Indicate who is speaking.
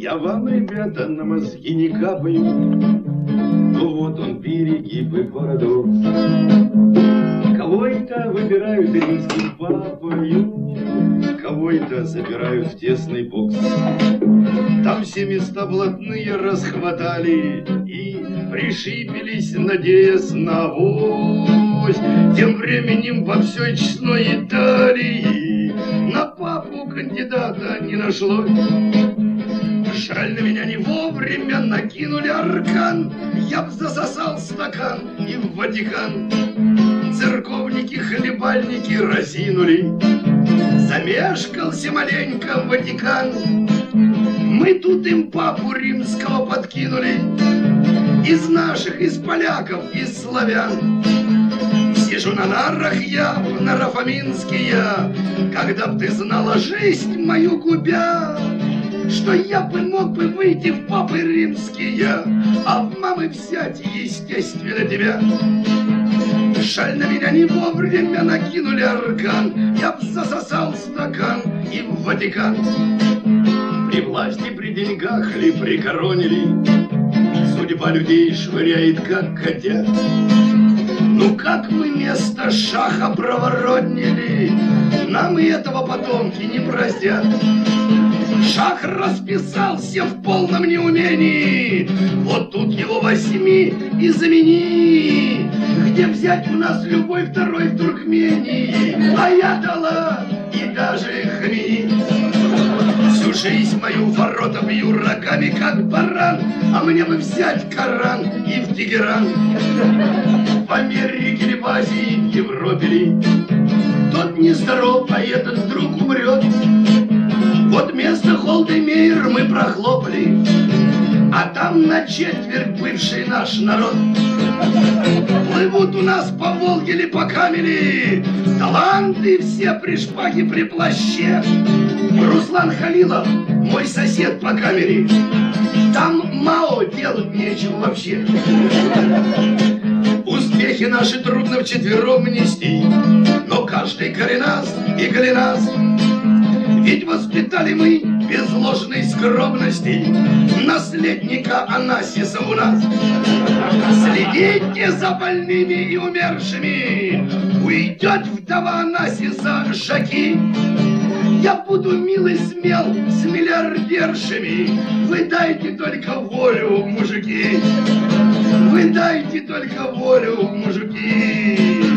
Speaker 1: Я вам, ребята, на мозги не капаю. Ну вот он перегибы городов. Кого-то выбирают римским папою, кого-то забирают в тесный бокс. Там все места блатные расхватали и пришибились, надеясь на авось. Тем временем во всей честной Италии на папу кандидата не нашлось. Жаль, на меня не вовремя накинули аркан. Я б засосал стакан и в Ватикан. Церковники, хлебальники разинули. Замешкался маленько Ватикан. Мы тут им папу римского подкинули. Из наших, из поляков, из славян. Сижу на нарах я, в Нарафаминске я. Когда б ты знала жизнь мою губя, что я бы мог бы выйти в папы римские, а в мамы взять, естественно, тебя. Жаль, на меня не вовремя накинули аркан. Я б засосал стакан и в Ватикан. При власти, при деньгах ли, при короне ли, судьба людей швыряет, как котят. Ну как мы место шаха проворотнили, нам и этого потомки не простят. Шах расписался в полном неумении, вот тут его возьми и замени. Где взять у нас любой второй в Туркмении, а я дала и даже Хамини. Всю жизнь мою ворота бью рогами, как баран, а мне бы взять Коран и в Тегеран. В Америке ли, в Азии, в Европе ли, тот нездоров, а этот вдруг умрет. Вот место Холдемейр мы прохлопали, а там на четверть бывший наш народ. Плывут у нас по Волге или по Камели таланты все при шпаге, при плаще. Руслан Халилов, мой сосед по камере, там Мао делать нечего вообще. Успехи наши трудно вчетвером нести, но каждый коренас и голенас. Ведь воспитали мы без ложной скромности наследника Анасиса у нас. Следите за больными и умершими, уйдет вдова Анасиса Жаки. Я буду мил и смел с миллиардершами. Вы дайте только волю, мужики. Вы дайте только волю, мужики.